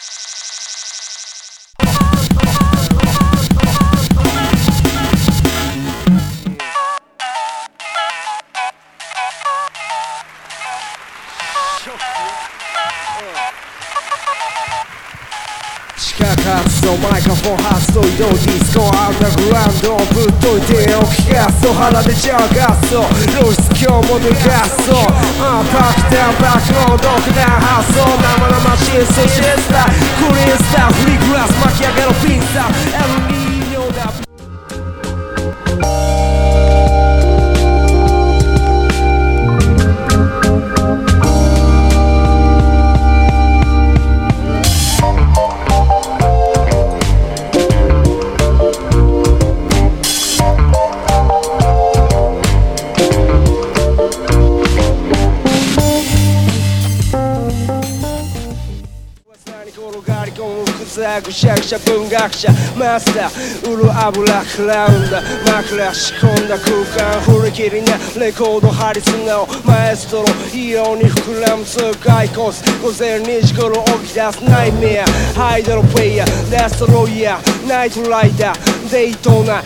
地下活動マイクロフォン発動移動ディスコアンダーグラウンドぶっといておきガスト腹でジャーガスト露出今日も脱がすとパックダウンバックロード独断発想生々しいそしてスタークリーンスターフリーグラス巻き上げろピンサー LED 用だぐしゃぐしゃ文学者マスター売る油クラウンだ枕仕込んだ空間振り切りなレコード張りすなおマエストロ異様に膨らむ痛快コース午前2時頃起き出すナイメアハイドロプレイヤーデストロイヤーナイトライダーデイトナ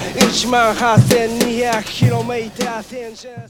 18,200km テンション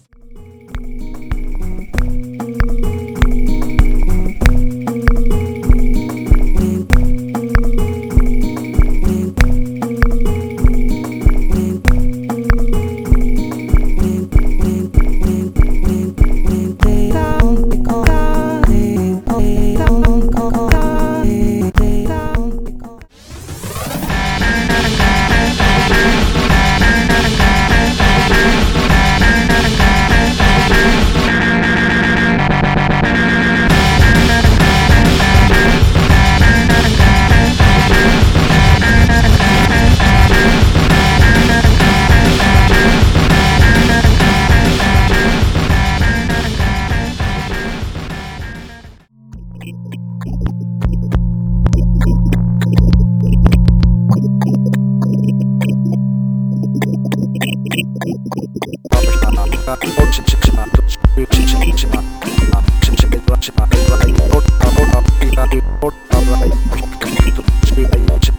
Alright.